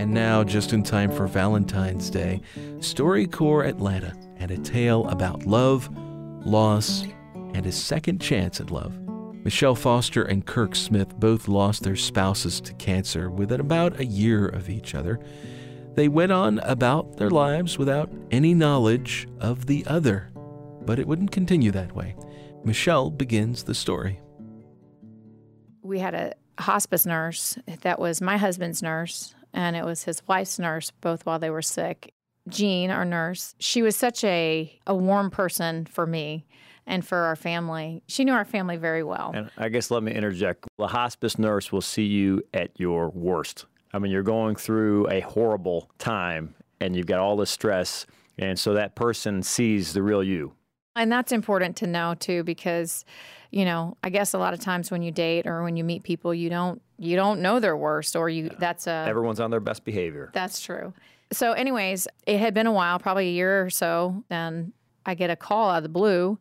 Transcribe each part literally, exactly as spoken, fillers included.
And now, just in time for Valentine's Day, StoryCorps Atlanta and a tale about love, loss, and a second chance at love. Michelle Foster and Kirk Smith both lost their spouses to cancer within about a year of each other. They went on about their lives without any knowledge of the other, but it wouldn't continue that way. Michelle begins the story. We had a hospice nurse that was my husband's nurse, and it was his wife's nurse, both while they were sick. Jean, our nurse, she was such a, a warm person for me and for our family. She knew our family very well. And I guess let me interject. The hospice nurse will see you at your worst. I mean, you're going through a horrible time, and you've got all this stress, and so that person sees the real you. And that's important to know, too, because, you know, I guess a lot of times when you date or when you meet people, you don't you don't know their worst, or you that's a... Everyone's on their best behavior. That's true. So anyways, it had been a while, probably a year or so, and I get a call out of the blue,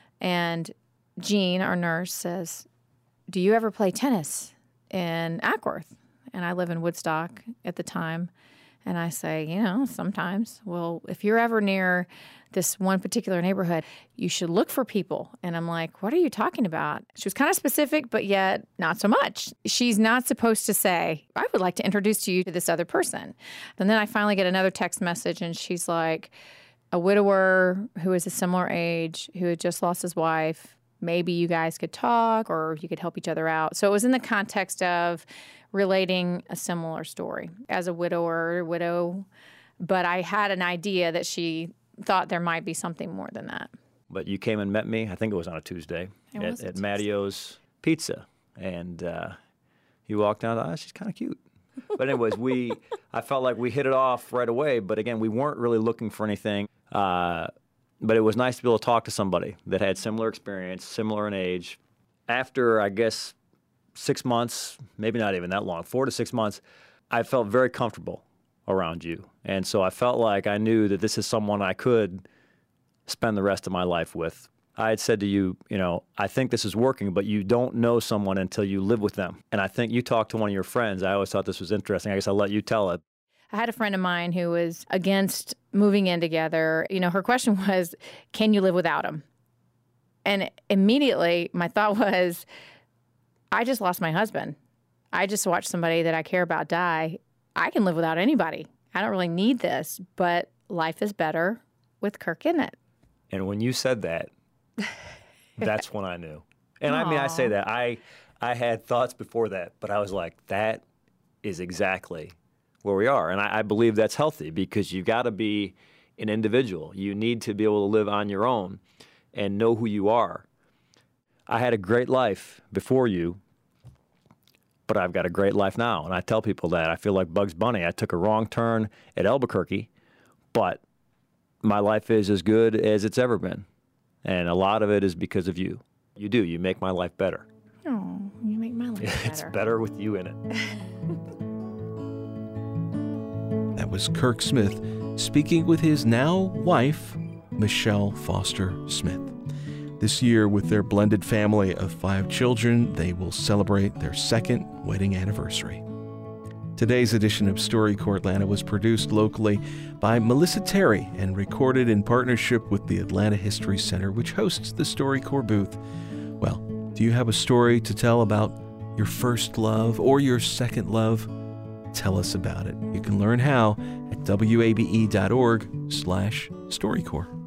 and Jean, our nurse, says, "Do you ever play tennis in Ackworth?" And I live in Woodstock at the time. And I say, you know, sometimes, well, if you're ever near this one particular neighborhood, you should look for people. And I'm like, what are you talking about? She was kind of specific, but yet not so much. She's not supposed to say, I would like to introduce you to this other person. And then I finally get another text message, and she's like, a widower who is a similar age, who had just lost his wife, maybe you guys could talk or you could help each other out. So it was in the context of relating a similar story as a widower, widow. But I had an idea that she thought there might be something more than that. But you came and met me, I think it was on a Tuesday, It at, was a at Tuesday. Mattio's Pizza. And uh, you walked down, oh, she's kind of cute. But anyways, we I felt like we hit it off right away. But again, we weren't really looking for anything. Uh, but it was nice to be able to talk to somebody that had similar experience, similar in age. After, I guess, six months, maybe not even that long, four to six months, I felt very comfortable around you. And so I felt like I knew that this is someone I could spend the rest of my life with. I had said to you, you know, I think this is working, but you don't know someone until you live with them. And I think you talked to one of your friends. I always thought this was interesting. I guess I'll let you tell it. I had a friend of mine who was against moving in together. You know, her question was, can you live without him? And immediately my thought was, I just lost my husband. I just watched somebody that I care about die. I can live without anybody. I don't really need this, but life is better with Kirk in it. And when you said that, that's when I knew. And I mean, I say that. I I had thoughts before that, but I was like, that is exactly where we are. And I, I believe that's healthy because you've got to be an individual. You need to be able to live on your own and know who you are. I had a great life before you, but I've got a great life now. And I tell people that. I feel like Bugs Bunny. I took a wrong turn at Albuquerque, but my life is as good as it's ever been. And a lot of it is because of you. You do. You make my life better. Oh, you make my life better. It's better with you in it. That was Kirk Smith speaking with his now wife, Michelle Foster Smith. This year, with their blended family of five children, they will celebrate their second wedding anniversary. Today's edition of StoryCorps Atlanta was produced locally by Melissa Terry and recorded in partnership with the Atlanta History Center, which hosts the StoryCorps booth. Well, do you have a story to tell about your first love or your second love? Tell us about it. You can learn how at W A B E dot org slash StoryCorps.